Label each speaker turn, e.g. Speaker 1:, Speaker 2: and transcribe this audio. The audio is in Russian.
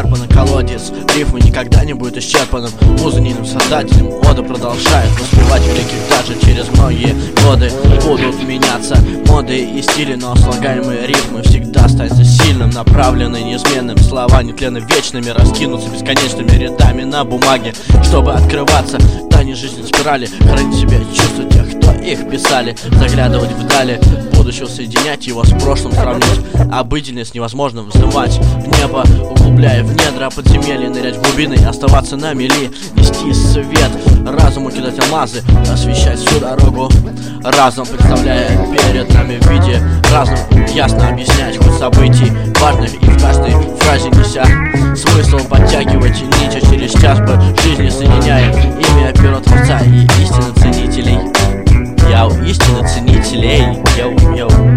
Speaker 1: исчерпана. Колодец рифмы никогда не будет исчерпанным. Музыкальным создателем ода продолжает воспевать великих даже через многие годы. Будут меняться моды и стили, но слагаемые рифмы всегда останутся сильным, направленным, неизменным. Слова нетленны вечными, раскинутся бесконечными рядами на бумаге, чтобы открываться тайне жизни спирали, хранить в себе чувства тех, кто их писали, заглядывать вдали будущего, соединять его с прошлым, сравнить обыденность с невозможным, взлывать в небо, углубляя в недра подземелья, нырять в глубины и оставаться на мели, нести свет разуму, кидать алмазы, освещать всю дорогу разум, представляя перед нами в виде разум, ясно объяснять ход событий важных и в каждой фразе неся смысл, подтягивать нити через час бы жизни, соединяя имя первотворца и истинно ценителей. Йоу, истинно ценителей, йоу, йоу.